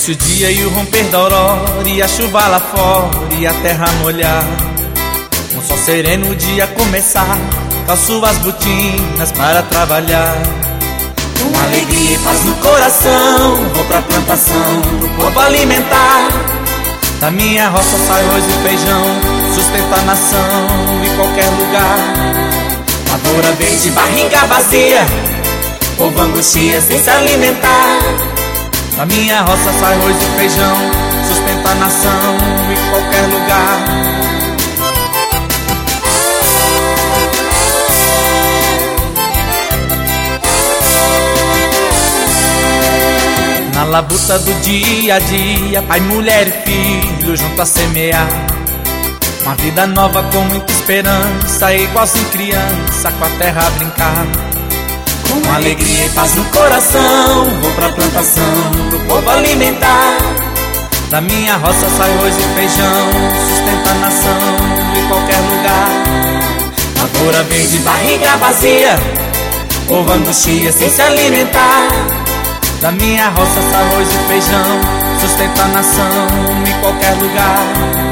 Conhece o dia e o romper da aurora, e a chuva lá fora e a terra molhar. Com sol sereno o dia começar, calço as botinas para trabalhar. Com alegria e paz no coração, vou pra plantação, pro povo alimentar. Da minha roça sai arroz e feijão, sustenta a nação em qualquer lugar. Lavoura verde, barriga vazia, povo angustia sem se alimentar. Da minha roça sai arroz e feijão, sustenta a nação em qualquer lugar. Na labuta do dia a dia, pai, mulher e filho junto a semear. Uma vida nova com muita esperança, igual sem criança, com a terra a brincar. Com alegria e paz no coração, vou pra plantação, pro povo alimentar. Da minha roça sai arroz e feijão, sustenta a nação em qualquer lugar. Lavoura verde, barriga vazia, povo angustia sem se alimentar. Da minha roça sai arroz e feijão, sustenta a nação em qualquer lugar.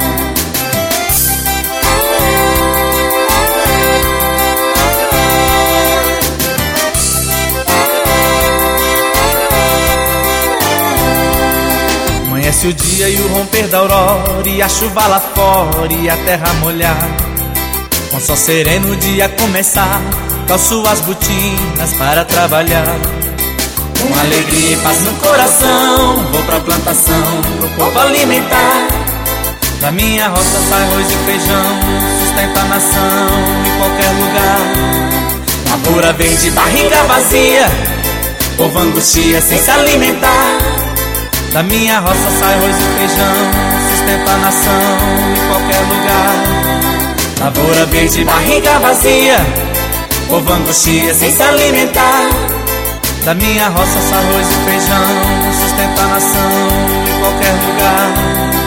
Amanhece o dia e o romper da aurora, e a chuva lá fora e a terra molhar. Com sol sereno o dia começar, calço as botinas para trabalhar. Com alegria e paz no coração, vou pra plantação, pro povo alimentar. Da minha roça sai arroz e feijão, sustenta a nação em qualquer lugar. Lavoura verde, barriga vazia, povo angustia sem se alimentar. Da minha roça sai arroz e feijão, sustenta a nação em qualquer lugar. Lavoura verde, barriga vazia, povo angustia sem se alimentar. Da minha roça sai arroz e feijão, sustenta a nação em qualquer lugar.